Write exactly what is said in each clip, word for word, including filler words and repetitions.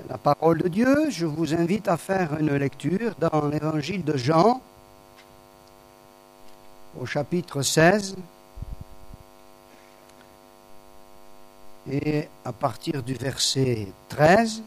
la parole de Dieu, je vous invite à faire une lecture dans l'évangile de Jean, au chapitre seize, et à partir du verset treize.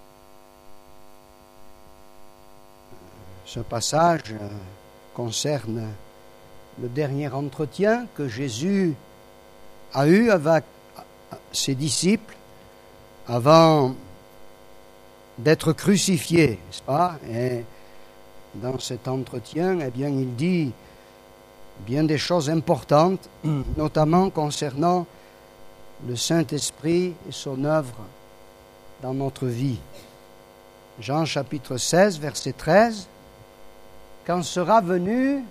Ce passage concerne le dernier entretien que Jésus a eu avec ses disciples avant d'être crucifié, n'est-ce pas? Et dans cet entretien, eh bien, il dit bien des choses importantes, notamment concernant le Saint-Esprit et son œuvre dans notre vie. Jean chapitre seize, verset treize. Quand sera venu,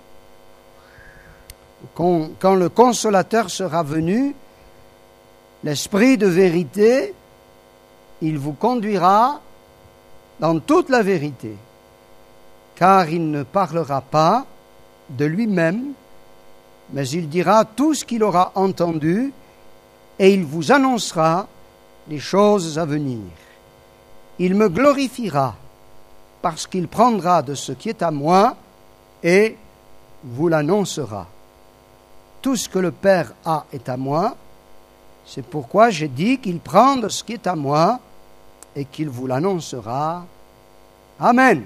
quand, quand le Consolateur sera venu, l'Esprit de vérité, il vous conduira dans toute la vérité, car il ne parlera pas de lui-même, mais il dira tout ce qu'il aura entendu et il vous annoncera les choses à venir. Il me glorifiera parce qu'il prendra de ce qui est à moi et vous l'annoncera. Tout ce que le Père a est à moi, c'est pourquoi j'ai dit qu'il prend de ce qui est à moi et qu'il vous l'annoncera. Amen.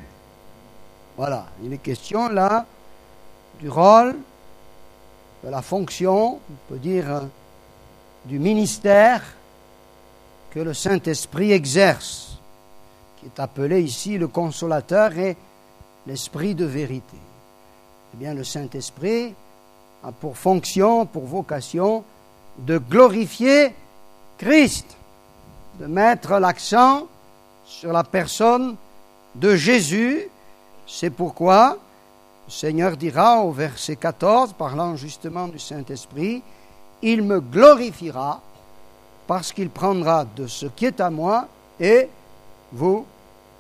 Voilà, il est question là du rôle, de la fonction, on peut dire du ministère que le Saint-Esprit exerce, qui est appelé ici le Consolateur et l'Esprit de vérité. Eh bien, le Saint-Esprit a pour fonction, pour vocation, de glorifier Christ, de mettre l'accent sur la personne de Jésus. C'est pourquoi le Seigneur dira au verset quatorze, parlant justement du Saint-Esprit, « Il me glorifiera parce qu'il prendra de ce qui est à moi et vous l'annoncera. »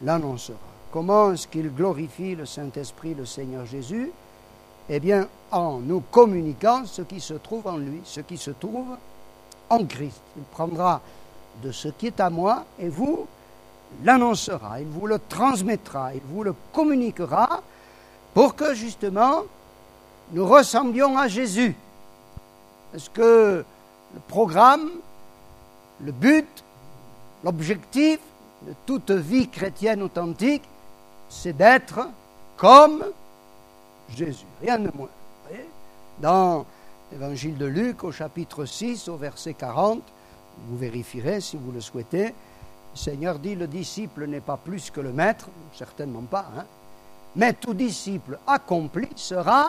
Comment est-ce qu'il glorifie le Saint-Esprit, le Seigneur Jésus? Eh bien, en nous communiquant ce qui se trouve en lui, ce qui se trouve en Christ. Il prendra de ce qui est à moi et vous l'annoncera, il vous le transmettra, il vous le communiquera pour que justement nous ressemblions à Jésus. Est-ce que le programme, le but, l'objectif de toute vie chrétienne authentique, c'est d'être comme Jésus, rien de moins. Vous voyez? Dans l'évangile de Luc, au chapitre six, au verset quarante, vous vérifierez si vous le souhaitez, le Seigneur dit, le disciple n'est pas plus que le maître, certainement pas, hein, mais tout disciple accompli sera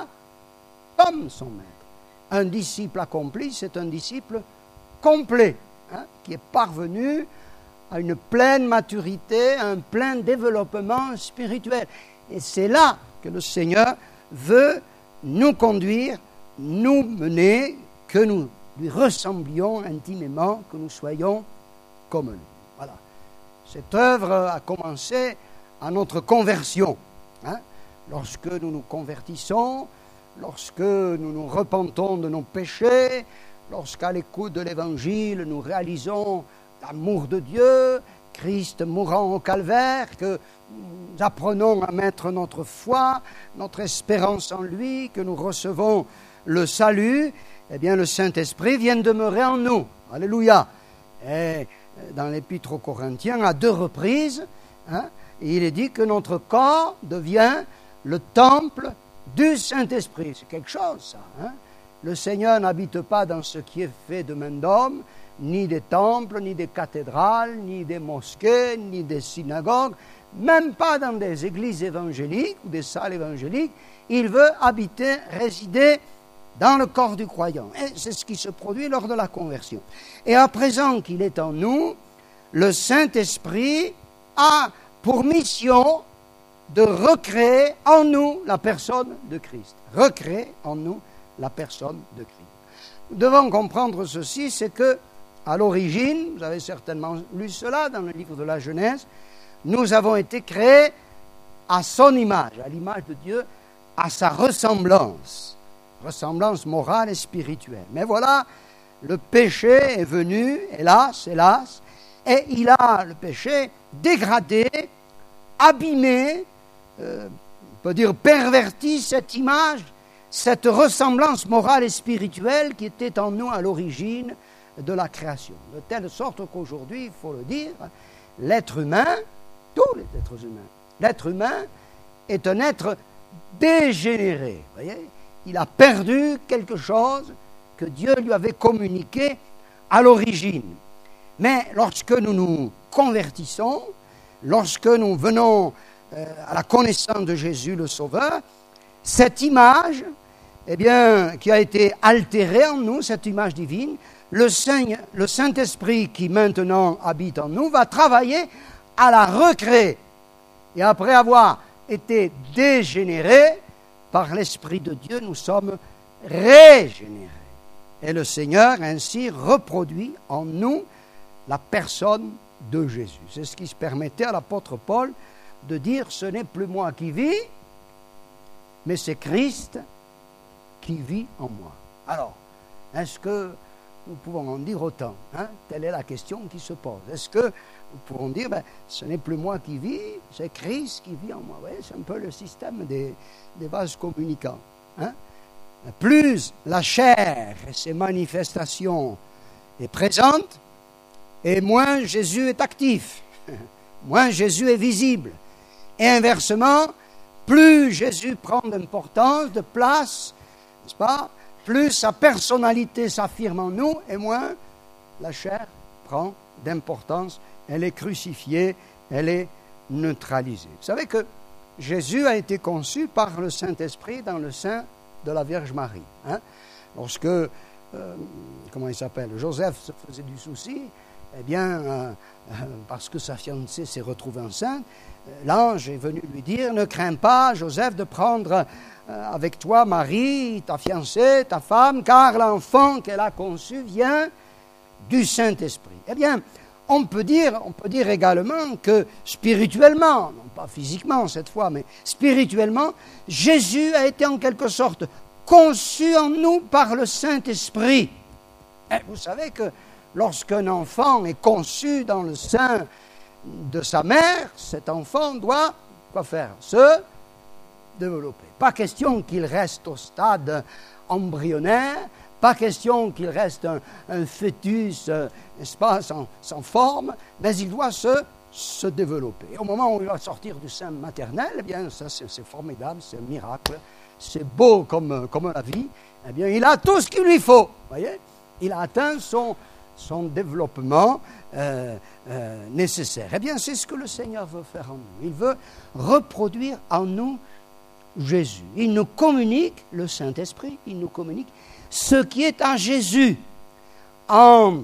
comme son maître. Un disciple accompli, c'est un disciple complet, hein, qui est parvenu à une pleine maturité, à un plein développement spirituel. Et c'est là que le Seigneur veut nous conduire, nous mener, que nous lui ressemblions intimement, que nous soyons comme lui. Voilà. Cette œuvre a commencé à notre conversion. Hein? Lorsque nous nous convertissons, lorsque nous nous repentons de nos péchés, lorsqu'à l'écoute de l'Évangile, nous réalisons l'amour de Dieu, Christ mourant au calvaire, que nous apprenons à mettre notre foi, notre espérance en lui, que nous recevons le salut, eh bien le Saint-Esprit vient demeurer en nous. Alléluia. Et dans l'Épître aux Corinthiens, à deux reprises, hein, il est dit que notre corps devient le temple du Saint-Esprit. C'est quelque chose, ça. Hein? Le Seigneur n'habite pas dans ce qui est fait de main d'homme, ni des temples, ni des cathédrales, ni des mosquées, ni des synagogues, même pas dans des églises évangéliques ou des salles évangéliques. Il veut habiter, résider dans le corps du croyant. Et c'est ce qui se produit lors de la conversion. Et à présent qu'il est en nous, le Saint-Esprit a pour mission de recréer en nous la personne de Christ. Recréer en nous la personne de Christ. Nous devons comprendre ceci, c'est que à l'origine, vous avez certainement lu cela dans le livre de la Genèse, nous avons été créés à son image, à l'image de Dieu, à sa ressemblance, ressemblance morale et spirituelle. Mais voilà, le péché est venu, hélas, hélas, et il a, le péché, dégradé, abîmé, euh, on peut dire perverti cette image, cette ressemblance morale et spirituelle qui était en nous à l'origine de la création. De telle sorte qu'aujourd'hui, il faut le dire, l'être humain, tous les êtres humains, l'être humain est un être dégénéré. Vous voyez, il a perdu quelque chose que Dieu lui avait communiqué à l'origine. Mais lorsque nous nous convertissons, lorsque nous venons euh, à la connaissance de Jésus le Sauveur, cette image, eh bien, qui a été altérée en nous, cette image divine, le, Saint, le Saint-Esprit qui maintenant habite en nous va travailler à la recréer. Et après avoir été dégénérés par l'Esprit de Dieu, nous sommes régénérés. Et le Seigneur ainsi reproduit en nous la personne de Jésus. C'est ce qui se permettait à l'apôtre Paul de dire « Ce n'est plus moi qui vis, mais c'est Christ qui vit en moi. » Alors, est-ce que nous pouvons en dire autant, hein? Telle est la question qui se pose. Est-ce que nous pouvons dire ben, « Ce n'est plus moi qui vis, c'est Christ qui vit en moi. » Vous voyez, c'est un peu le système des, des vases communicants. Hein? Plus la chair et ses manifestations est présente, et moins Jésus est actif, moins Jésus est visible. Et inversement, plus Jésus prend d'importance, de place, n'est-ce pas? Plus sa personnalité s'affirme en nous, et moins la chair prend d'importance. Elle est crucifiée, elle est neutralisée. Vous savez que Jésus a été conçu par le Saint-Esprit dans le sein de la Vierge Marie. Hein? Lorsque, euh, comment il s'appelle, Joseph se faisait du souci, eh bien, euh, euh, parce que sa fiancée s'est retrouvée enceinte, euh, l'ange est venu lui dire « Ne crains pas, Joseph, de prendre euh, avec toi Marie, ta fiancée, ta femme, car l'enfant qu'elle a conçu vient du Saint-Esprit. » Eh bien, on peut dire, on peut dire également que spirituellement, non pas physiquement cette fois, mais spirituellement, Jésus a été en quelque sorte conçu en nous par le Saint-Esprit. Et vous savez que lorsqu'un enfant est conçu dans le sein de sa mère, cet enfant doit quoi faire? Se développer. Pas question qu'il reste au stade embryonnaire, pas question qu'il reste un, un fœtus, euh, n'est-ce pas, sans, sans forme, mais il doit se, se développer. Et au moment où il va sortir du sein maternel, eh bien, ça c'est, c'est formidable, c'est un miracle, c'est beau comme, comme la vie, eh bien, il a tout ce qu'il lui faut, voyez? Il a atteint son, son développement euh, euh, nécessaire. Eh bien, c'est ce que le Seigneur veut faire en nous. Il veut reproduire en nous Jésus. Il nous communique, le Saint-Esprit, il nous communique ce qui est en Jésus, en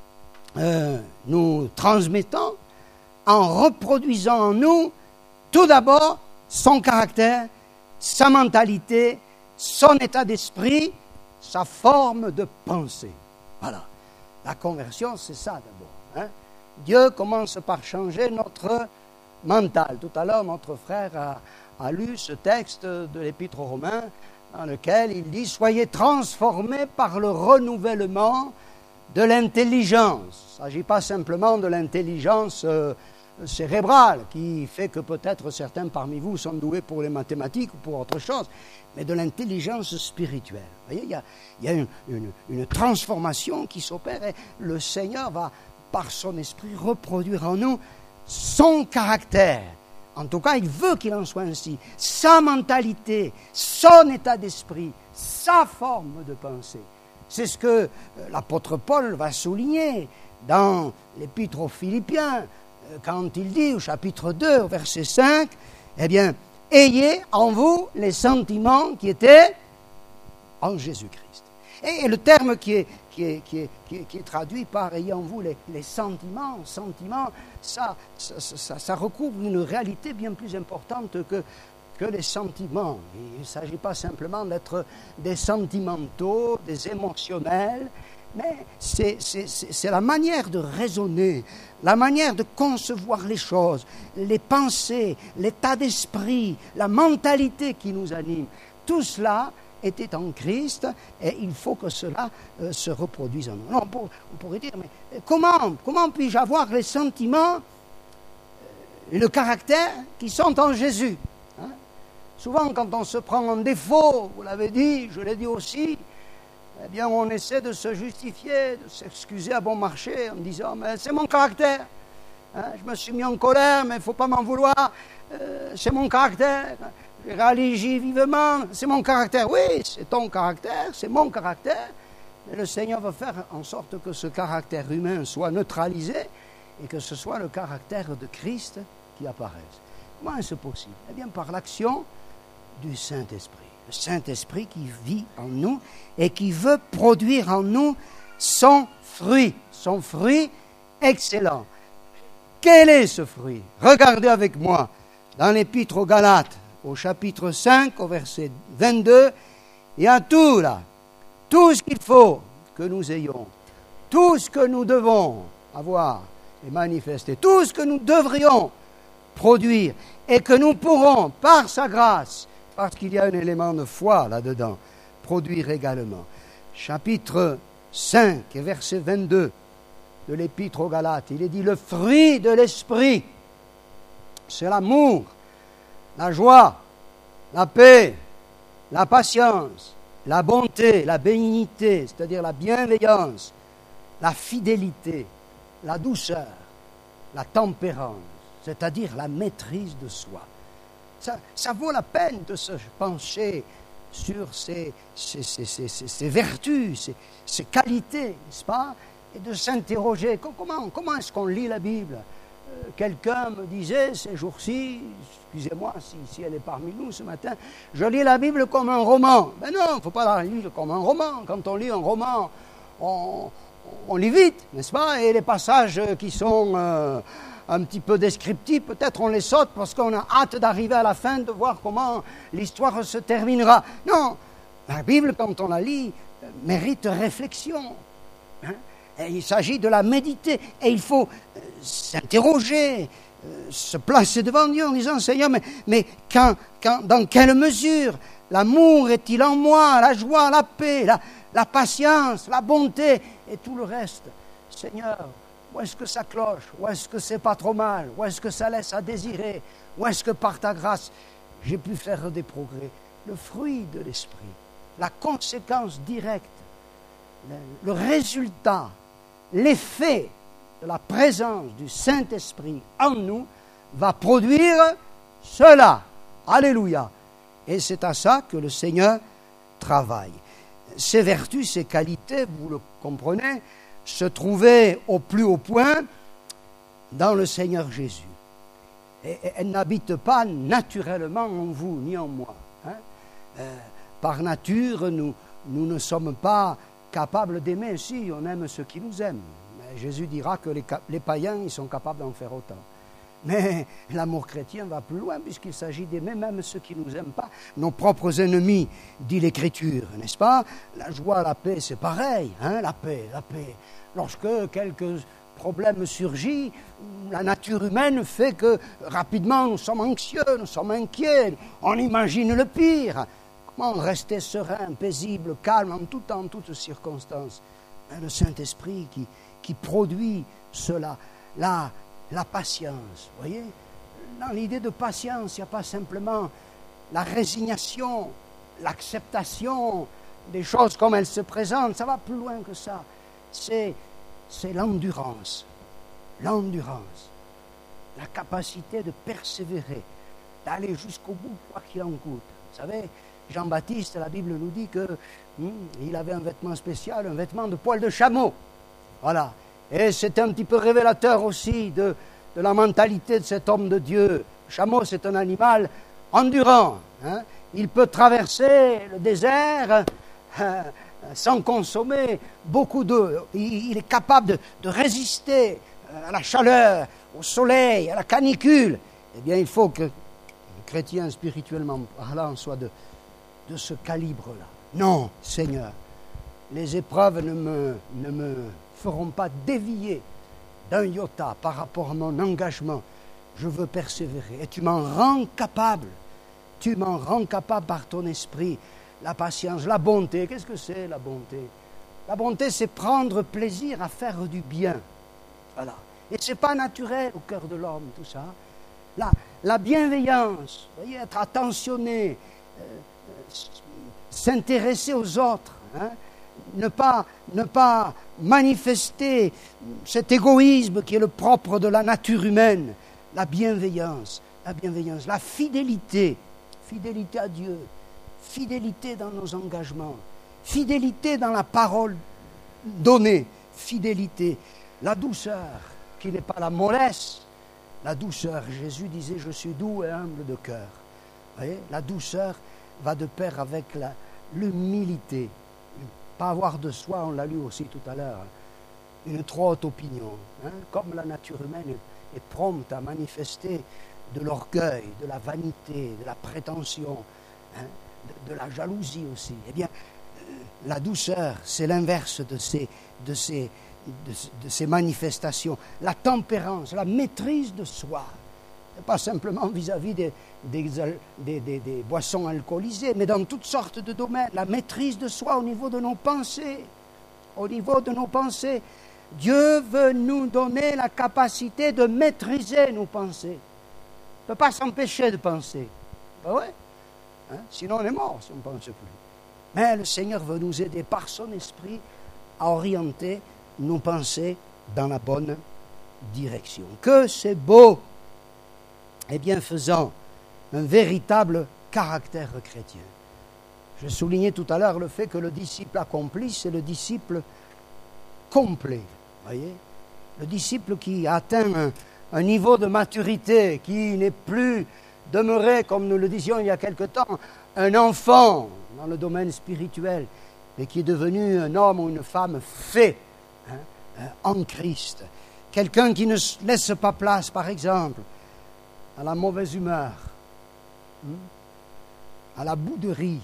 euh, nous transmettant, en reproduisant en nous, tout d'abord, son caractère, sa mentalité, son état d'esprit, sa forme de pensée. Voilà. La conversion, c'est ça d'abord. Hein? Dieu commence par changer notre mental. Tout à l'heure, notre frère a, a lu ce texte de l'Épître aux Romains, dans lequel il dit « Soyez transformés par le renouvellement de l'intelligence ». Il ne s'agit pas simplement de l'intelligence euh, cérébrale, qui fait que peut-être certains parmi vous sont doués pour les mathématiques ou pour autre chose, mais de l'intelligence spirituelle. Vous voyez, il y a, il y a une, une, une transformation qui s'opère et le Seigneur va, par son esprit, reproduire en nous son caractère. En tout cas, il veut qu'il en soit ainsi. Sa mentalité, son état d'esprit, sa forme de pensée. C'est ce que l'apôtre Paul va souligner dans l'Épître aux Philippiens, quand il dit au chapitre deux, au verset cinq, eh bien, ayez en vous les sentiments qui étaient en Jésus-Christ. Et, et le terme qui est, qui est, qui est, qui est, qui est traduit par ayez en vous les, les sentiments, sentiments, ça, ça, ça, ça recouvre une réalité bien plus importante que, que les sentiments. Il ne s'agit pas simplement d'être des sentimentaux, des émotionnels, mais c'est, c'est, c'est, c'est la manière de raisonner, la manière de concevoir les choses, les pensées, l'état d'esprit, la mentalité qui nous anime. Tout cela était en Christ et il faut que cela euh, se reproduise en nous. Non, on, pour, on pourrait dire, mais comment, comment puis-je avoir les sentiments, euh, le caractère qui sont en Jésus, hein? Souvent, quand on se prend en défaut, vous l'avez dit, je l'ai dit aussi, eh bien, on essaie de se justifier, de s'excuser à bon marché en disant, mais c'est mon caractère. Hein, je me suis mis en colère, mais il ne faut pas m'en vouloir. Euh, c'est mon caractère. J'ai réagi vivement. C'est mon caractère. Oui, c'est ton caractère, c'est mon caractère. Mais le Seigneur veut faire en sorte que ce caractère humain soit neutralisé et que ce soit le caractère de Christ qui apparaisse. Comment est-ce possible? Eh bien, par l'action du Saint-Esprit. Le Saint-Esprit qui vit en nous et qui veut produire en nous son fruit, son fruit excellent. Quel est ce fruit? Regardez avec moi dans l'Épître aux Galates, au chapitre cinq, au verset vingt-deux, il y a tout là, tout ce qu'il faut que nous ayons, tout ce que nous devons avoir et manifester, tout ce que nous devrions produire et que nous pourrons, par sa grâce, parce qu'il y a un élément de foi là-dedans, produire également. Chapitre cinq, verset vingt-deux de l'Épître aux Galates, il est dit, le fruit de l'Esprit, c'est l'amour, la joie, la paix, la patience, la bonté, la bénignité, c'est-à-dire la bienveillance, la fidélité, la douceur, la tempérance, c'est-à-dire la maîtrise de soi. Ça, ça vaut la peine de se pencher sur ces, ces, ces, ces, ces, ces vertus, ces, ces qualités, n'est-ce pas? Et de s'interroger, comment, comment est-ce qu'on lit la Bible? euh, Quelqu'un me disait ces jours-ci, excusez-moi si, si elle est parmi nous ce matin, je lis la Bible comme un roman. Ben non, il ne faut pas la lire comme un roman. Quand on lit un roman, on, on lit vite, n'est-ce pas? Et les passages qui sont euh, un petit peu descriptifs, peut-être on les saute parce qu'on a hâte d'arriver à la fin, de voir comment l'histoire se terminera. Non, la Bible, quand on la lit, mérite réflexion. Hein? Et il s'agit de la méditer. Et il faut euh, s'interroger, euh, se placer devant Dieu en disant, Seigneur, mais, mais quand, quand, dans quelle mesure l'amour est-il en moi, la joie, la paix, la, la patience, la bonté et tout le reste? Seigneur, où est-ce que ça cloche? Où est-ce que c'est pas trop mal? Où est-ce que ça laisse à désirer? Où est-ce que par ta grâce, j'ai pu faire des progrès? Le fruit de l'esprit, la conséquence directe, le, le résultat, l'effet de la présence du Saint-Esprit en nous va produire cela. Alléluia. Et c'est à ça que le Seigneur travaille. Ces vertus, ces qualités, vous le comprenez, se trouvaient au plus haut point dans le Seigneur Jésus. Et elles n'habitent pas naturellement en vous ni en moi. Hein? Euh, par nature, nous, nous ne sommes pas capables d'aimer. Si, on aime ceux qui nous aiment. Mais Jésus dira que les, les païens, ils sont capables d'en faire autant. Mais l'amour chrétien va plus loin, puisqu'il s'agit d'aimer même ceux qui ne nous aiment pas, nos propres ennemis, dit l'Écriture, n'est-ce pas? La joie, la paix, c'est pareil, hein? La paix, la paix. Lorsque quelques problèmes surgissent, la nature humaine fait que rapidement nous sommes anxieux, nous sommes inquiets, on imagine le pire. Comment rester serein, paisible, calme en tout temps, en toutes circonstances? Le Saint-Esprit qui, qui produit cela, la, la patience, vous voyez? Dans l'idée de patience, il n'y a pas simplement la résignation, l'acceptation des choses comme elles se présentent, ça va plus loin que ça. C'est, c'est l'endurance, l'endurance, la capacité de persévérer, d'aller jusqu'au bout, quoi qu'il en coûte. Vous savez, Jean-Baptiste, la Bible nous dit que hum, il avait un vêtement spécial, un vêtement de poil de chameau. Voilà. Et c'est un petit peu révélateur aussi de, de la mentalité de cet homme de Dieu. Le chameau, c'est un animal endurant. Hein. Il peut traverser le désert euh, sans consommer beaucoup d'eau. Il, il est capable de, de résister à la chaleur, au soleil, à la canicule. Eh bien, il faut que le chrétien, spirituellement parlant, soit de de ce calibre-là. Non, Seigneur, les épreuves ne me, ne me feront pas dévier d'un iota par rapport à mon engagement. Je veux persévérer. Et tu m'en rends capable. Tu m'en rends capable par ton esprit. la patience, la bonté. Qu'est-ce que c'est la bonté? La bonté, c'est prendre plaisir à faire du bien. Voilà. Et ce n'est pas naturel au cœur de l'homme, tout ça. La, la bienveillance, vous voyez, être attentionné, euh, s'intéresser aux autres, hein, ne pas, ne pas manifester cet égoïsme qui est le propre de la nature humaine, la bienveillance, la bienveillance, la fidélité, fidélité à Dieu, fidélité dans nos engagements, fidélité dans la parole donnée, fidélité, la douceur, qui n'est pas la mollesse, la douceur. Jésus disait, je suis doux et humble de cœur. Vous voyez, la douceur va de pair avec la, l'humilité. Pas avoir de soi, on l'a lu aussi tout à l'heure, une trop haute opinion. Hein, comme la nature humaine est, est prompte à manifester de l'orgueil, de la vanité, de la prétention, hein, de, de la jalousie aussi. Eh bien, la douceur, c'est l'inverse de ces, de ces, de, de ces manifestations. La tempérance, la maîtrise de soi. Pas simplement vis-à-vis des, des, des, des, des boissons alcoolisées, mais dans toutes sortes de domaines. La maîtrise de soi au niveau de nos pensées. Au niveau de nos pensées. Dieu veut nous donner la capacité de maîtriser nos pensées. On ne peut pas s'empêcher de penser. Ben ouais. Hein? Sinon on est mort si on ne pense plus. Mais le Seigneur veut nous aider par son esprit à orienter nos pensées dans la bonne direction. Que c'est beau et bienfaisant, un véritable caractère chrétien. Je soulignais tout à l'heure le fait que le disciple accompli, c'est le disciple complet. Voyez, le disciple qui atteint un, un niveau de maturité, qui n'est plus demeuré, comme nous le disions il y a quelque temps, un enfant dans le domaine spirituel, mais qui est devenu un homme ou une femme fait hein, en Christ. Quelqu'un qui ne laisse pas place, par exemple, à la mauvaise humeur, à la bouderie,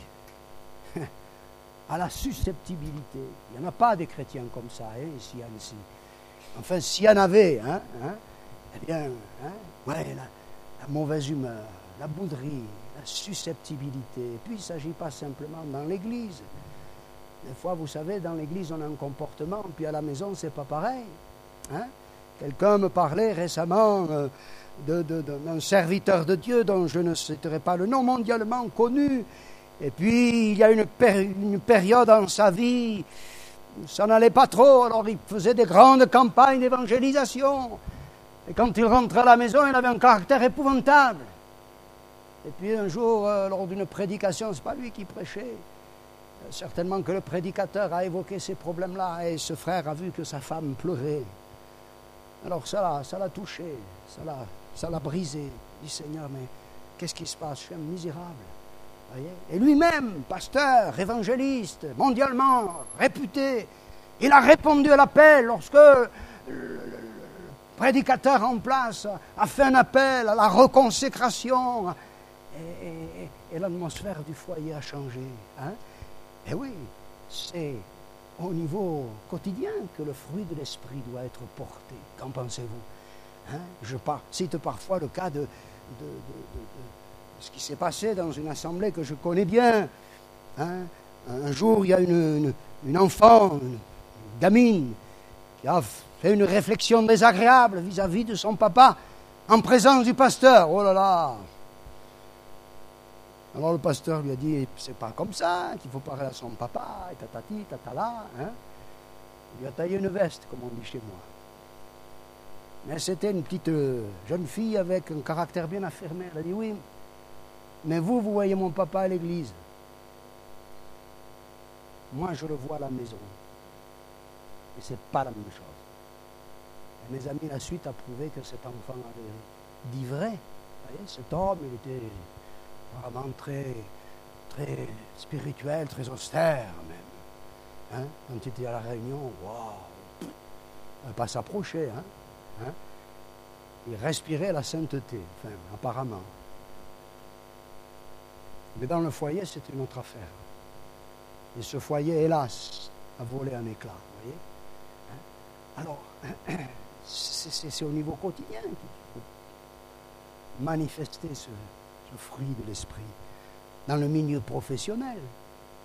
à la susceptibilité. Il n'y en a pas des chrétiens comme ça, hein, ici, ici. Enfin, s'il y en avait, hein, hein, eh bien, hein, ouais, la, la mauvaise humeur, la bouderie, la susceptibilité. Et puis, il ne s'agit pas simplement dans l'Église. Des fois, vous savez, dans l'Église, on a un comportement, puis à la maison, c'est pas pareil. Hein? Quelqu'un me parlait récemment euh, de, de, de, d'un serviteur de Dieu dont je ne citerai pas le nom, mondialement connu. Et puis, il y a une, péri- une période en sa vie, ça n'allait pas trop, alors il faisait des grandes campagnes d'évangélisation. Et quand il rentrait à la maison, il avait un caractère épouvantable. Et puis un jour, euh, lors d'une prédication, c'est pas lui qui prêchait, euh, certainement que le prédicateur a évoqué ces problèmes-là, et ce frère a vu que sa femme pleurait. Alors ça l'a, ça l'a touché, ça l'a, ça l'a brisé. Il dit, Seigneur, mais qu'est-ce qui se passe? Je suis un misérable. Voyez? Et lui-même, pasteur, évangéliste, mondialement réputé, il a répondu à l'appel lorsque le, le, le prédicateur en place a fait un appel à la reconsécration. Et, et, et l'atmosphère du foyer a changé. Hein? Et oui, c'est au niveau quotidien que le fruit de l'esprit doit être porté. Qu'en pensez-vous? Hein? Je par, cite parfois le cas de, de, de, de, de ce qui s'est passé dans une assemblée que je connais bien. Hein? Un jour, il y a une, une, une enfant, une, une gamine, qui a fait une réflexion désagréable vis-à-vis de son papa en présence du pasteur. Oh là là! Alors le pasteur lui a dit, c'est pas comme ça qu'il faut parler à son papa, et tatati, tatala. Hein? Il lui a taillé une veste, comme on dit chez moi. Mais c'était une petite jeune fille avec un caractère bien affirmé. Elle a dit, oui, mais vous, vous voyez mon papa à l'église. Moi, je le vois à la maison. Et c'est pas la même chose. Et mes amis, la suite a prouvé que cet enfant avait dit vrai. Vous voyez, cet homme, il était vraiment très, très spirituel, très austère même. Hein? Quand il était à la réunion, waouh, il ne pas s'approcher. Hein? Hein? Il respirait la sainteté, enfin, apparemment. Mais dans le foyer, c'est une autre affaire. Et ce foyer, hélas, a volé en éclats. Vous voyez? Hein? Alors, c'est, c'est, c'est au niveau quotidien qu'il faut manifester ce, ce fruit de l'esprit. Dans le milieu professionnel,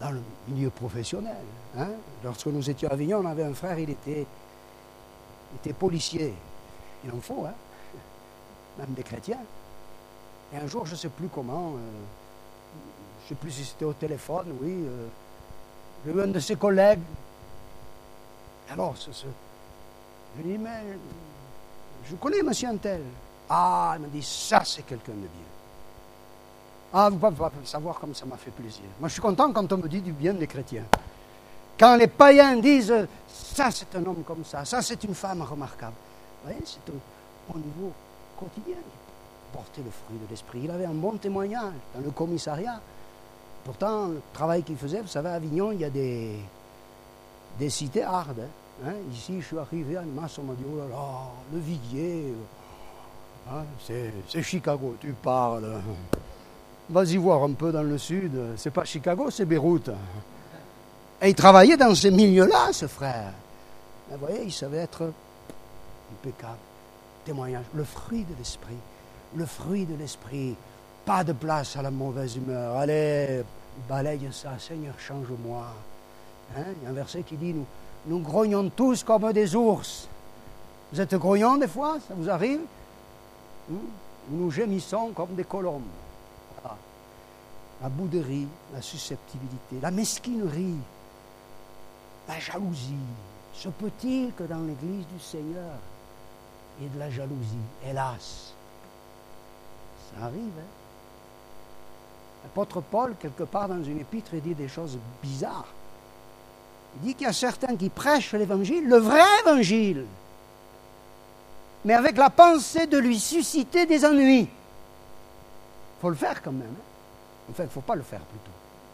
dans le milieu professionnel. Hein. Lorsque nous étions à Avignon, on avait un frère, il était, il était policier. Il en faut, hein, même des chrétiens. Et un jour, je ne sais plus comment, euh, je ne sais plus si c'était au téléphone, oui, euh, j'ai eu un de ses collègues. Alors, ce, ce, je lui dis, mais je connais monsieur Antel. Ah, il m'a dit, ça c'est quelqu'un de bien. Ah, vous ne pouvez pas savoir comme ça m'a fait plaisir. Moi, je suis content quand on me dit du bien des chrétiens. Quand les païens disent, ça c'est un homme comme ça, ça c'est une femme remarquable. Vous voyez, c'est au, au niveau quotidien qu'il portait le fruit de l'esprit. Il avait un bon témoignage dans le commissariat. Pourtant, le travail qu'il faisait, vous savez, à Avignon, il y a des, des cités hardes. Hein. Hein, ici, je suis arrivé à Annemasse, on m'a dit, oh là là, le Viguier, hein, c'est Chicago, tu parles. Vas-y voir un peu dans le sud, c'est pas Chicago, c'est Beyrouth. Et il travaillait dans ces milieux-là, ce frère. Et vous voyez, il savait être impeccable. Témoignage, le fruit de l'esprit, le fruit de l'esprit. Pas de place à la mauvaise humeur. Allez, balaye ça, Seigneur, change-moi. Hein, il y a un verset qui dit, nous, nous grognons tous comme des ours. Vous êtes grognons des fois, ça vous arrive? Hum? Nous gémissons comme des colombes. Voilà. La bouderie, la susceptibilité, la mesquinerie, la jalousie. Se peut-il que dans l'Église du Seigneur, il y ait de la jalousie? Hélas, ça arrive, hein? L'apôtre Paul, quelque part dans une épître, il dit des choses bizarres. Il dit qu'il y a certains qui prêchent l'évangile, le vrai évangile, mais avec la pensée de lui susciter des ennuis. Il faut le faire quand même. Hein? Enfin, il ne faut pas le faire plutôt.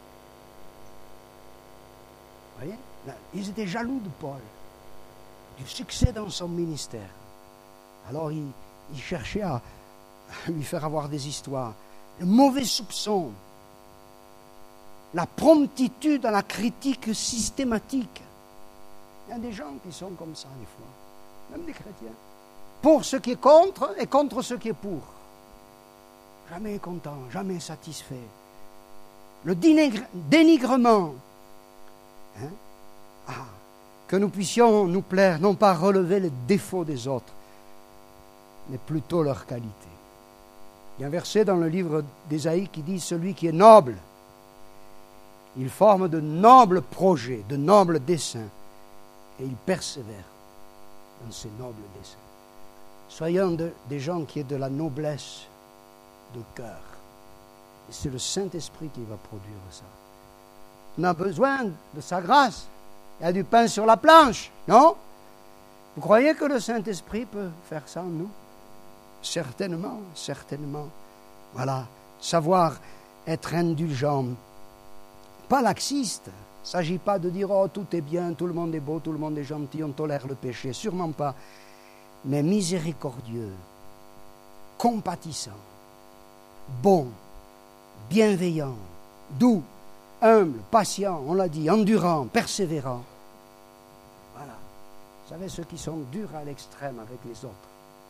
Vous voyez? Là, ils étaient jaloux de Paul, du succès dans son ministère. Alors, ils, ils cherchaient à lui faire avoir des histoires. Le mauvais soupçon, la promptitude à la critique systématique. Il y a des gens qui sont comme ça des fois, même des chrétiens. Pour ce qui est contre et contre ce qui est pour. Jamais content, jamais satisfait. Le dénigrement. Hein? Ah, que nous puissions nous plaire, non pas relever les défauts des autres, mais plutôt leurs qualités. Il y a un verset dans le livre d'Ésaïe qui dit « Celui qui est noble, il forme de nobles projets, de nobles desseins, et il persévère dans ces nobles desseins. » Soyons de, des gens qui aient de la noblesse de cœur. Et c'est le Saint-Esprit qui va produire ça. On a besoin de sa grâce. Il y a du pain sur la planche, non? Vous croyez que le Saint-Esprit peut faire ça en nous? Certainement, certainement. Voilà, savoir être indulgent, pas laxiste. Il ne s'agit pas de dire « Oh, tout est bien, tout le monde est beau, tout le monde est gentil, on tolère le péché ». Sûrement pas. Mais miséricordieux, compatissant, bon, bienveillant, doux, humble, patient, on l'a dit, endurant, persévérant. Voilà. Vous savez, ceux qui sont durs à l'extrême avec les autres,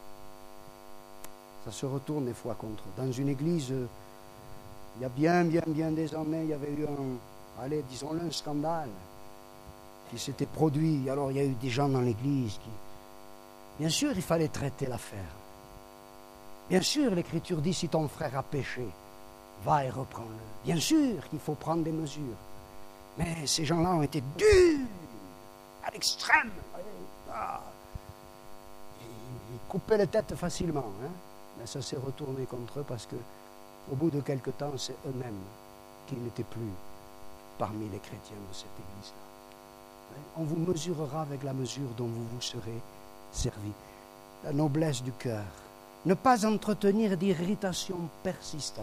ça se retourne des fois contre eux. Dans une église, euh, il y a bien, bien, bien des années, il y avait eu un, allez, disons-le, un scandale qui s'était produit. Alors il y a eu des gens dans l'église qui... Bien sûr, il fallait traiter l'affaire. Bien sûr, l'Écriture dit, si ton frère a péché, va et reprends-le. Bien sûr qu'il faut prendre des mesures. Mais ces gens-là ont été durs, à l'extrême. Ah. Ils coupaient les têtes facilement, hein. Mais ça s'est retourné contre eux parce que, au bout de quelque temps, c'est eux-mêmes qui n'étaient plus parmi les chrétiens de cette église-là. On vous mesurera avec la mesure dont vous vous serez servi. La noblesse du cœur. Ne pas entretenir d'irritation persistante.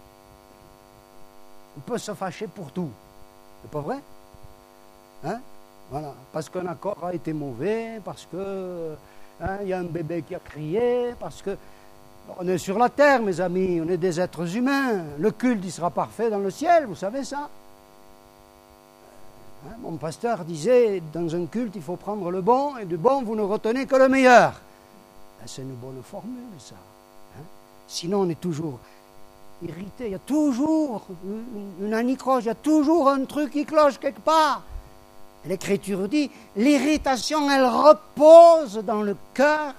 On peut se fâcher pour tout. C'est pas vrai? Hein? Voilà. Parce qu'un accord a été mauvais, parce que hein, y a un bébé qui a crié, parce que on est sur la terre, mes amis, on est des êtres humains. Le culte, il sera parfait dans le ciel, vous savez ça? Hein, mon pasteur disait, dans un culte, il faut prendre le bon, et du bon, vous ne retenez que le meilleur. Ben, c'est une bonne formule, ça. Hein? Sinon, on est toujours irrité, il y a toujours une, une anicroche, il y a toujours un truc qui cloche quelque part. L'Écriture dit, l'irritation, elle repose dans le cœur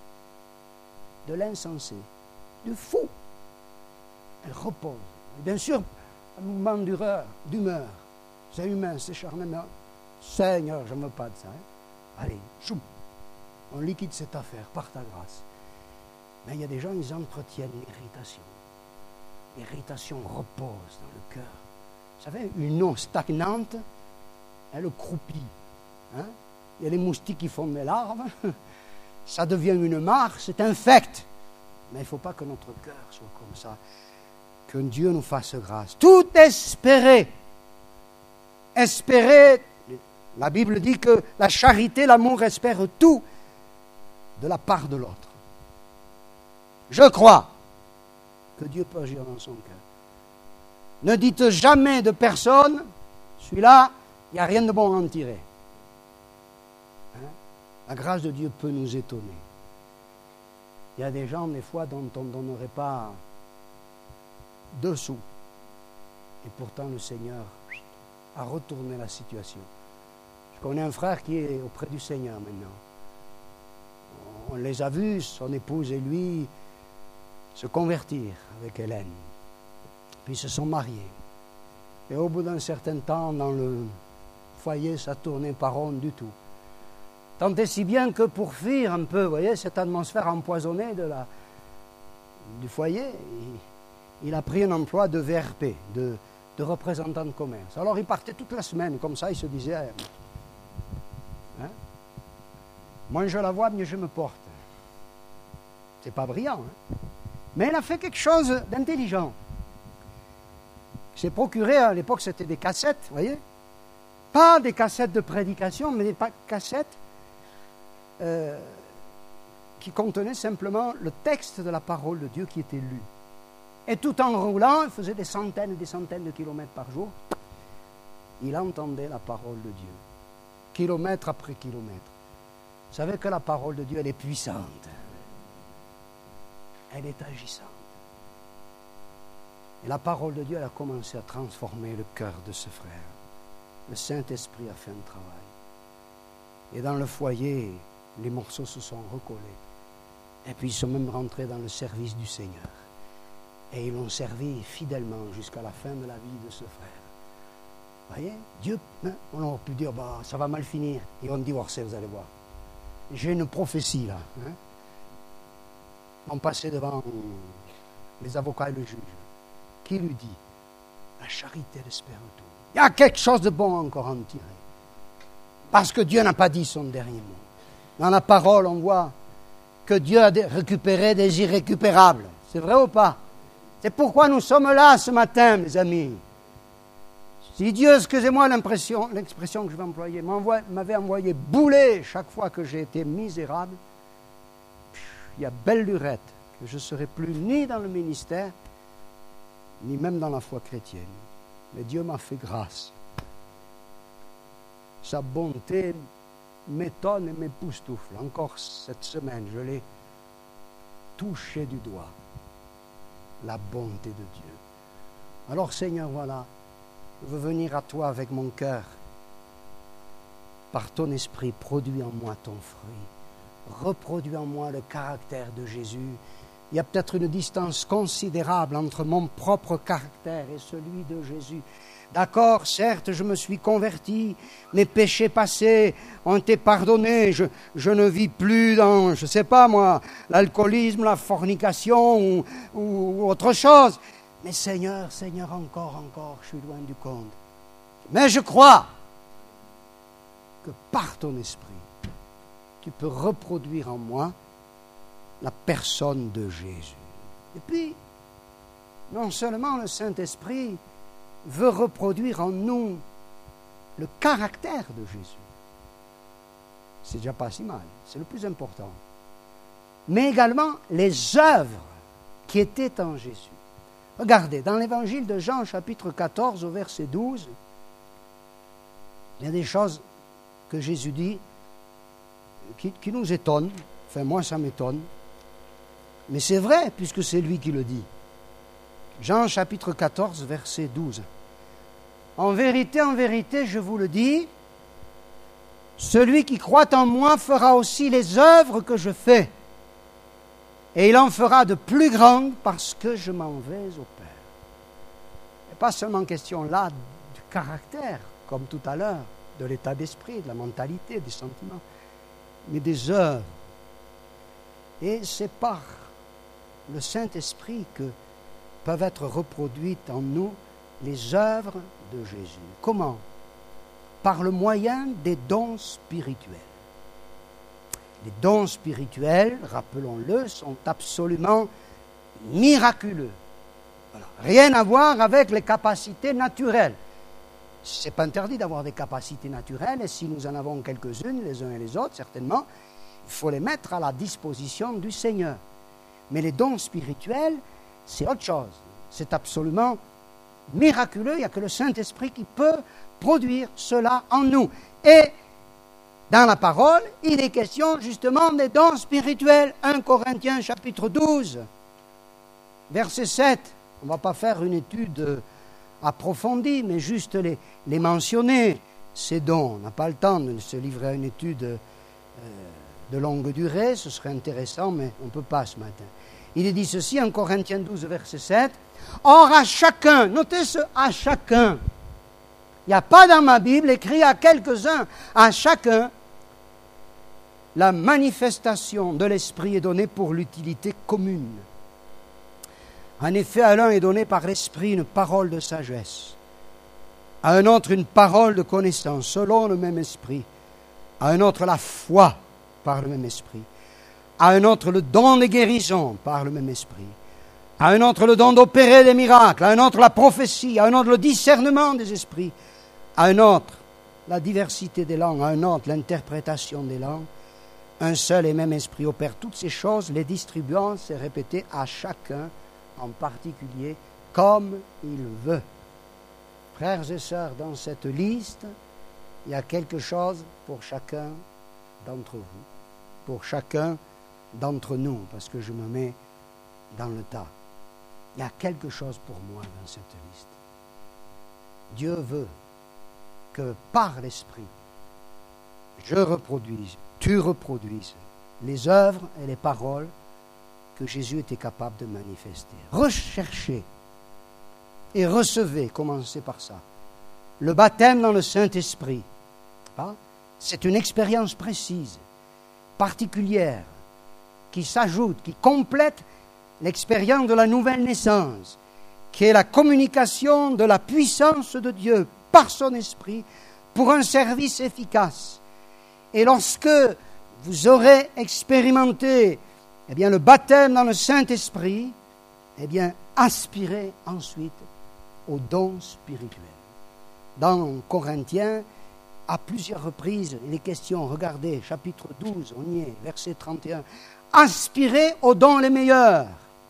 de l'insensé, du fou. Elle repose. Et bien sûr, un mouvement d'humeur, d'humeur. C'est humain, c'est charnel, mais Seigneur, je ne veux pas de ça. Hein. Allez, choum, on liquide cette affaire par ta grâce. Mais il y a des gens, ils entretiennent l'irritation. L'irritation repose dans le cœur. Vous savez, une eau stagnante, elle croupit. Hein? Il y a les moustiques qui font des larves. Ça devient une mare, c'est infect. Mais il ne faut pas que notre cœur soit comme ça. Que Dieu nous fasse grâce. Tout espérer. Espérer, la Bible dit que la charité, l'amour espère tout de la part de l'autre. Je crois que Dieu peut agir dans son cœur. Ne dites jamais de personne, celui-là, il n'y a rien de bon à en tirer. Hein? La grâce de Dieu peut nous étonner. Il y a des gens, des fois, dont on ne donnerait pas deux sous. Et pourtant, le Seigneur a retourné la situation. Je connais un frère qui est auprès du Seigneur maintenant. On les a vus, son épouse et lui, se convertir avec Hélène. Puis ils se sont mariés. Et au bout d'un certain temps, dans le foyer, ça tournait pas rond du tout. Tant et si bien que pour fuir un peu, vous voyez, cette atmosphère empoisonnée de la, du foyer, il, il a pris un emploi de V R P, de, de représentant de commerce. Alors il partait toute la semaine, comme ça, il se disait, hein, moins je la vois, mieux je me porte. C'est pas brillant, hein. Mais il a fait quelque chose d'intelligent. Il s'est procuré, à l'époque c'était des cassettes, vous voyez, pas des cassettes de prédication, mais des cassettes euh, qui contenaient simplement le texte de la parole de Dieu qui était lu. Et tout en roulant, il faisait des centaines et des centaines de kilomètres par jour, il entendait la parole de Dieu, kilomètre après kilomètre. Vous savez que la parole de Dieu, elle est puissante. Elle est agissante. Et la parole de Dieu, elle a commencé à transformer le cœur de ce frère. Le Saint-Esprit a fait un travail. Et dans le foyer, les morceaux se sont recollés. Et puis ils sont même rentrés dans le service du Seigneur. Et ils l'ont servi fidèlement jusqu'à la fin de la vie de ce frère. Vous voyez, Dieu, hein, on aurait pu dire, bah, ça va mal finir. Ils vont divorcer, vous allez voir. J'ai une prophétie là. Hein. On passait devant les avocats et le juge. Qui lui dit, la charité espère tout. Il y a quelque chose de bon encore à en tirer. Parce que Dieu n'a pas dit son dernier mot. Dans la parole, on voit que Dieu a récupéré des irrécupérables. C'est vrai ou pas? C'est pourquoi nous sommes là ce matin, mes amis. Si Dieu, excusez-moi l'impression, l'expression que je vais employer, m'avait envoyé bouler chaque fois que j'ai été misérable, il y a belle lurette que je ne serai plus ni dans le ministère, ni même dans la foi chrétienne. Mais Dieu m'a fait grâce. Sa bonté m'étonne et m'époustoufle. Encore cette semaine, je l'ai touché du doigt. La bonté de Dieu. Alors Seigneur, voilà, je veux venir à toi avec mon cœur. Par ton esprit, produis en moi ton fruit. Reproduis en moi le caractère de Jésus. Il y a peut-être une distance considérable entre mon propre caractère et celui de Jésus. D'accord, certes, je me suis converti, mes péchés passés ont été pardonnés, je, je ne vis plus dans, je ne sais pas moi, l'alcoolisme, la fornication ou, ou, ou autre chose. Mais Seigneur, Seigneur, encore, encore, je suis loin du compte. Mais je crois que par ton esprit, tu peux reproduire en moi la personne de Jésus. Et puis, non seulement le Saint-Esprit veut reproduire en nous le caractère de Jésus. C'est déjà pas si mal, c'est le plus important. Mais également les œuvres qui étaient en Jésus. Regardez, dans l'évangile de Jean, chapitre quatorze, au verset douze, il y a des choses que Jésus dit qui, qui nous étonnent. Enfin, moi, ça m'étonne. Mais c'est vrai, puisque c'est lui qui le dit. Jean chapitre quatorze, verset douze. En vérité, en vérité, je vous le dis, celui qui croit en moi fera aussi les œuvres que je fais, et il en fera de plus grandes parce que je m'en vais au Père. Il n'est pas seulement question là du caractère, comme tout à l'heure, de l'état d'esprit, de la mentalité, des sentiments, mais des œuvres. Et c'est par le Saint-Esprit que peuvent être reproduites en nous les œuvres de Jésus. Comment? Par le moyen des dons spirituels. Les dons spirituels, rappelons-le, sont absolument miraculeux. Voilà. Rien à voir avec les capacités naturelles. Ce n'est pas interdit d'avoir des capacités naturelles, et si nous en avons quelques-unes, les uns et les autres, certainement, il faut les mettre à la disposition du Seigneur. Mais les dons spirituels, c'est autre chose. C'est absolument miraculeux. Il n'y a que le Saint-Esprit qui peut produire cela en nous. Et dans la parole, il est question justement des dons spirituels. premier Corinthiens chapitre douze, verset sept. On ne va pas faire une étude approfondie, mais juste les, les mentionner, ces dons. On n'a pas le temps de se livrer à une étude euh, de longue durée. Ce serait intéressant, mais on ne peut pas ce matin. Il est dit ceci en Corinthiens douze, verset sept. Or à chacun, notez ce à chacun. Il n'y a pas dans ma Bible écrit à quelques-uns, à chacun, la manifestation de l'Esprit est donnée pour l'utilité commune. En effet, à l'un est donnée par l'Esprit une parole de sagesse, à un autre une parole de connaissance, selon le même Esprit, à un autre la foi, par le même Esprit, à un autre le don de guérison, par le même Esprit, à un autre le don d'opérer des miracles, à un autre la prophétie, à un autre le discernement des esprits, à un autre la diversité des langues, à un autre l'interprétation des langues. Un seul et même Esprit opère toutes ces choses, les distribuant, c'est répété, à chacun en particulier, comme il veut. Frères et sœurs, dans cette liste, il y a quelque chose pour chacun d'entre vous, pour chacun d'entre nous, parce que je me mets dans le tas. Il y a quelque chose pour moi dans cette liste. Dieu veut que par l'Esprit, je reproduise, tu reproduises les œuvres et les paroles que Jésus était capable de manifester. Recherchez et recevez, commencez par ça, le baptême dans le Saint-Esprit. Ah, c'est une expérience précise, particulière, qui s'ajoute, qui complète l'expérience de la nouvelle naissance, qui est la communication de la puissance de Dieu par son Esprit pour un service efficace. Et lorsque vous aurez expérimenté eh bien, le baptême dans le Saint-Esprit, eh bien, aspirez ensuite aux dons spirituels. Dans Corinthiens, à plusieurs reprises, il est question, regardez, chapitre douze, on y est, verset trente et un, aspirez aux dons les meilleurs.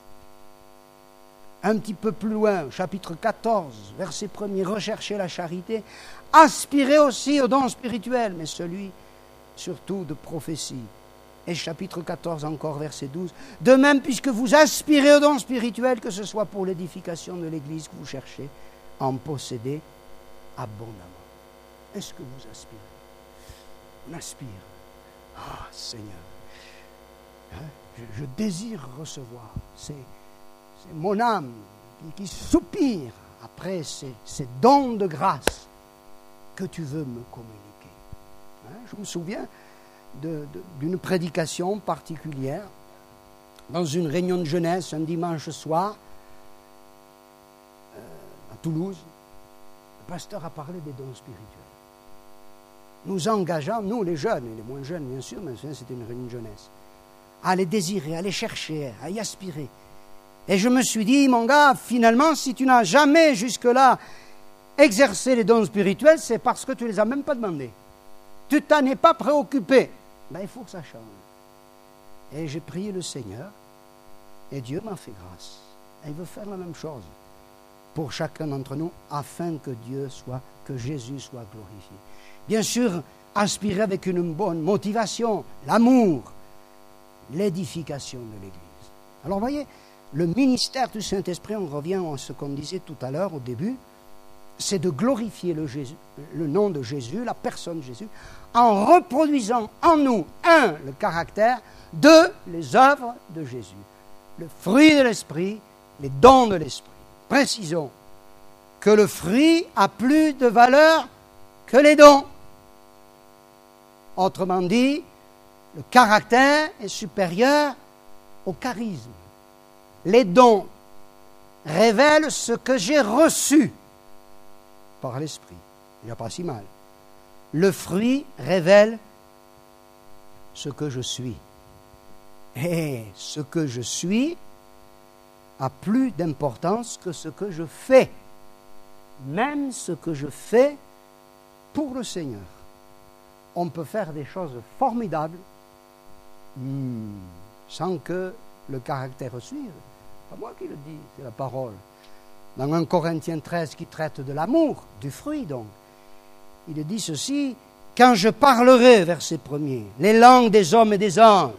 Un petit peu plus loin, chapitre quatorze, verset premier, recherchez la charité, aspirez aussi aux dons spirituels, mais celui surtout de prophétie. Et chapitre quatorze encore, verset douze, de même puisque vous aspirez aux dons spirituels, que ce soit pour l'édification de l'Église que vous cherchez, en posséder abondamment. Est-ce que vous aspirez? On aspire. Ah, Seigneur, hein? je, je désire recevoir. C'est, c'est mon âme qui, qui soupire après ces, ces dons de grâce que tu veux me communiquer. Hein? Je me souviens de, de, d'une prédication particulière dans une réunion de jeunesse un dimanche soir euh, à Toulouse. Le pasteur a parlé des dons spirituels. Nous engageant, nous les jeunes, et les moins jeunes bien sûr, mais c'était une réunion de jeunesse, à les désirer, à les chercher, à y aspirer. Et je me suis dit, mon gars, finalement, si tu n'as jamais jusque-là exercé les dons spirituels, c'est parce que tu ne les as même pas demandés. Tu t'en es pas préoccupé. Ben, il faut que ça change. Et j'ai prié le Seigneur, et Dieu m'a fait grâce. Et il veut faire la même chose pour chacun d'entre nous, afin que Dieu soit, que Jésus soit glorifié. Bien sûr, aspirer avec une bonne motivation, l'amour, l'édification de l'Église. Alors, voyez, Le ministère du Saint-Esprit, on revient à ce qu'on disait tout à l'heure au début, c'est de glorifier le, Jésus, le nom de Jésus, la personne de Jésus, en reproduisant en nous, un, le caractère, deux, les œuvres de Jésus. Le fruit de l'Esprit, les dons de l'Esprit. Précisons que le fruit a plus de valeur que les dons. Autrement dit, le caractère est supérieur au charisme. Les dons révèlent ce que j'ai reçu par l'Esprit. Il n'y a pas si mal. Le fruit révèle ce que je suis. Et ce que je suis a plus d'importance que ce que je fais. Même ce que je fais pour le Seigneur. On peut faire des choses formidables hmm, sans que le caractère suive. C'est pas moi qui le dis, c'est la parole. Dans un Corinthiens treize qui traite de l'amour, du fruit donc, il dit ceci, « Quand je parlerai, verset premier, les langues des hommes et des anges,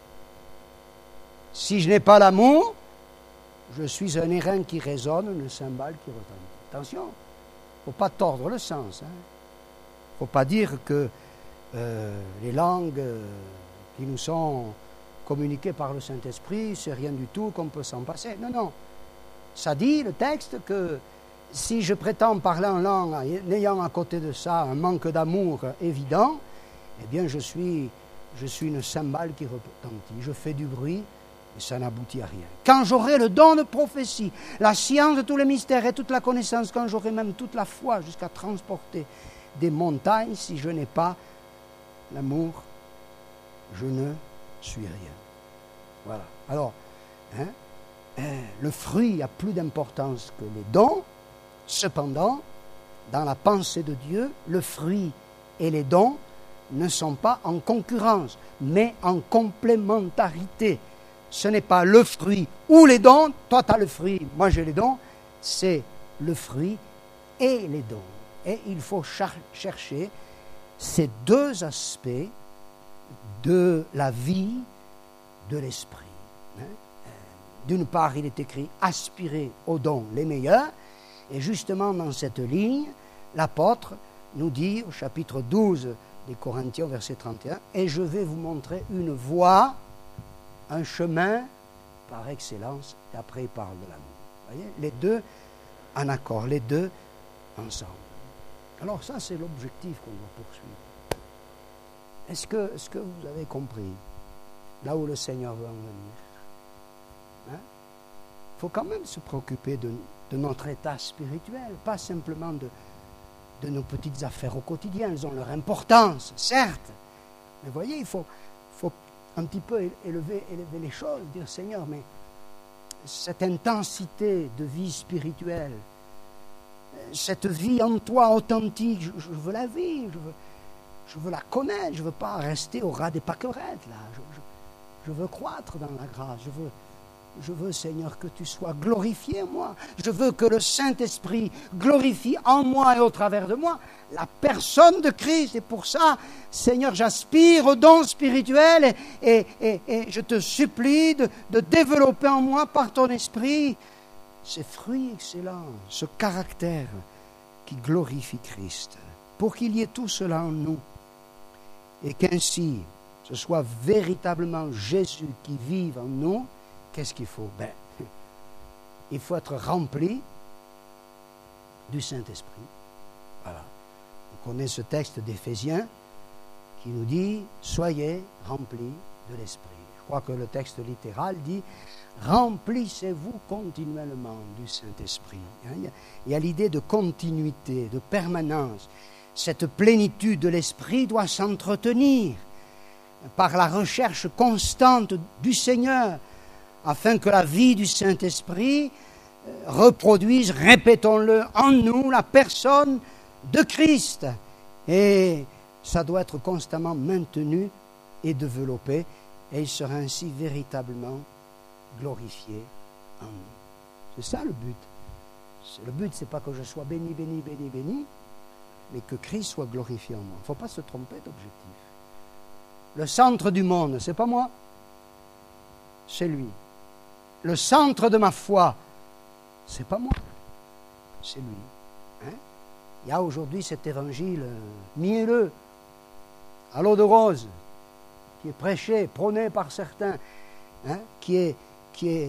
si je n'ai pas l'amour, je suis un airain qui résonne, une cymbale qui retentit. » Attention, il ne faut pas tordre le sens. Il hein. ne faut pas dire que euh, les langues euh, qui nous sont communiquées par le Saint-Esprit, c'est rien du tout, qu'on peut s'en passer. Non, non. Ça dit, le texte, que si je prétends parler en langue, n'ayant à côté de ça un manque d'amour évident, eh bien je suis, je suis une cymbale qui retentit. Je fais du bruit et ça n'aboutit à rien. Quand j'aurai le don de prophétie, la science de tous les mystères et toute la connaissance, quand j'aurai même toute la foi jusqu'à transporter des montagnes, si je n'ai pas l'amour, je ne suis rien. Voilà. Alors, hein, hein, le fruit a plus d'importance que les dons. Cependant, dans la pensée de Dieu, le fruit et les dons ne sont pas en concurrence, mais en complémentarité. Ce n'est pas le fruit ou les dons, toi tu as le fruit, moi j'ai les dons, c'est le fruit et les dons. Et il faut char- chercher ces deux aspects de la vie de l'esprit. D'une part, il est écrit « aspirer aux dons les meilleurs », et justement dans cette ligne, l'apôtre nous dit au chapitre douze des Corinthiens, verset trente et un, « Et je vais vous montrer une voie, un chemin par excellence. » Et après, il parle de l'amour. Vous voyez, les deux en accord, les deux ensemble. Alors ça, c'est l'objectif qu'on doit poursuivre. Est-ce que, est-ce que vous avez compris là où le Seigneur veut en venir? Hein? Il faut quand même se préoccuper de, de notre état spirituel, pas simplement de, de nos petites affaires au quotidien. Elles ont leur importance, certes. Mais voyez, il faut, faut un petit peu élever, élever les choses, dire Seigneur, mais cette intensité de vie spirituelle, cette vie en toi authentique, je, je veux la vivre, je veux, je veux la connaître, je ne veux pas rester au ras des pâquerettes, là. Je, je, je veux croître dans la grâce, je veux, je veux, Seigneur, que tu sois glorifié en moi. Je veux que le Saint-Esprit glorifie en moi et au travers de moi la personne de Christ. Et pour ça, Seigneur, j'aspire au don spirituel et, et, et, et je te supplie de, de développer en moi par ton Esprit ces fruits excellents, ce caractère qui glorifie Christ, pour qu'il y ait tout cela en nous, et qu'ainsi ce soit véritablement Jésus qui vive en nous. Qu'est-ce qu'il faut? Ben, il faut être rempli du Saint-Esprit. Voilà. On connaît ce texte d'Éphésiens qui nous dit « Soyez remplis de l'Esprit ». Je crois que le texte littéral dit « Remplissez-vous continuellement du Saint-Esprit ». Il y a l'idée de continuité, de permanence. Cette plénitude de l'Esprit doit s'entretenir par la recherche constante du Seigneur, afin que la vie du Saint-Esprit reproduise, répétons-le, en nous la personne de Christ. Et ça doit être constamment maintenu et développé, et il sera ainsi véritablement glorifié en nous. C'est ça le but. Le but, ce n'est pas que je sois béni, béni, béni, béni, mais que Christ soit glorifié en moi. Il ne faut pas se tromper d'objectif. Le centre du monde, ce n'est pas moi, c'est lui. le centre de ma foi, c'est pas moi, c'est lui. Hein? Il y a aujourd'hui cet évangile mielleux, à l'eau de rose, qui est prêché, prôné par certains, hein? qui est, qui est,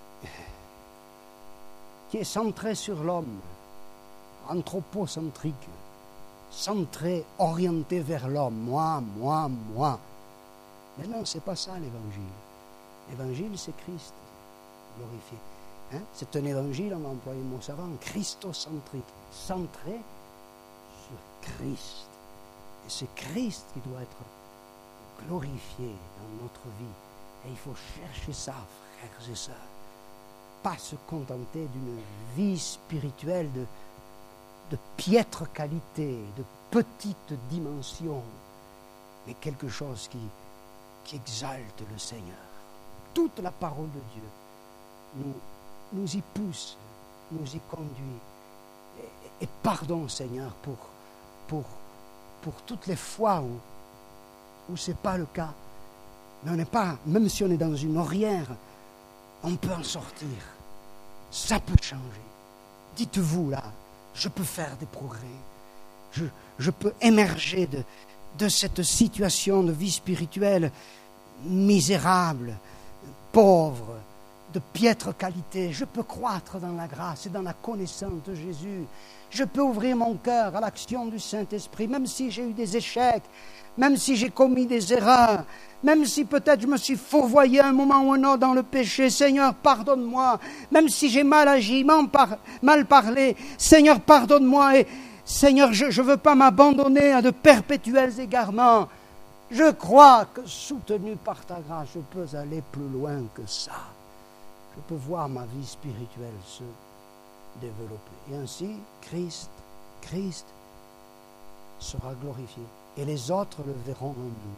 qui est centré sur l'homme, anthropocentrique, centré, orienté vers l'homme, moi, moi, moi. Mais non, c'est pas ça l'évangile. L'évangile, c'est Christ glorifié. Hein? C'est un évangile, on va employer le mot savant, christocentrique, centré sur Christ. Et c'est Christ qui doit être glorifié dans notre vie. Et il faut chercher ça, frères et sœurs. Pas se contenter d'une vie spirituelle de, de piètre qualité, de petite dimension, mais quelque chose qui, qui exalte le Seigneur. Toute la parole de Dieu nous, nous y pousse, nous y conduit. Et, et pardon, Seigneur, pour, pour, pour toutes les fois où, où ce n'est pas le cas. Mais on n'est pas, même si on est dans une orière, on peut en sortir. Ça peut changer. Dites-vous là, je peux faire des progrès. Je, je peux émerger de, de cette situation de vie spirituelle misérable, pauvre, de piètre qualité. Je peux croître dans la grâce et dans la connaissance de Jésus. Je peux ouvrir mon cœur à l'action du Saint-Esprit, même si j'ai eu des échecs, même si j'ai commis des erreurs, même si peut-être je me suis fourvoyé à un moment ou un autre dans le péché. Seigneur, pardonne-moi. Même si j'ai mal agi, mal parlé, Seigneur, pardonne-moi. Et Seigneur, je ne veux pas m'abandonner à de perpétuels égarements. Je crois que, soutenu par ta grâce, je peux aller plus loin que ça. Je peux voir ma vie spirituelle se développer. Et ainsi, Christ, Christ sera glorifié. Et les autres le verront en nous.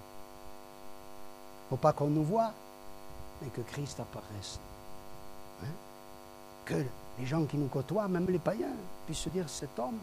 Il ne faut pas qu'on nous voie, mais que Christ apparaisse. Hein? Que les gens qui nous côtoient, même les païens, puissent se dire, cet homme,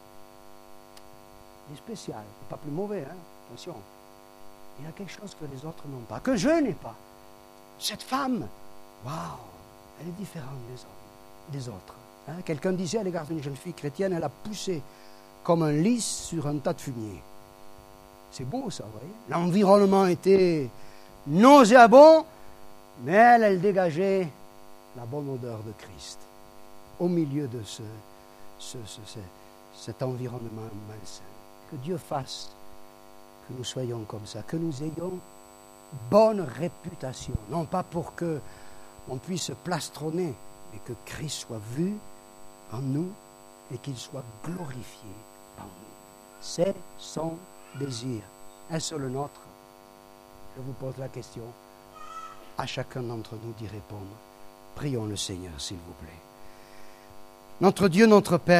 il est spécial, il n'est pas plus mauvais, hein? Attention. Il y a quelque chose que les autres n'ont pas, que je n'ai pas. Cette femme, waouh, elle est différente des hommes, des autres. Hein? Quelqu'un disait à l'égard d'une jeune fille chrétienne, elle a poussé comme un lys sur un tas de fumier. C'est beau ça, vous voyez. L'environnement était nauséabond, mais elle, elle dégageait la bonne odeur de Christ au milieu de ce, ce, ce, ce, cet environnement malsain. Que Dieu fasse que nous soyons comme ça, que nous ayons bonne réputation, non pas pour que on puisse plastronner, mais que Christ soit vu en nous et qu'il soit glorifié en nous. C'est son désir. Est-ce le nôtre? Je vous pose la question. À chacun d'entre nous d'y répondre. Prions le Seigneur, s'il vous plaît. Notre Dieu, notre Père,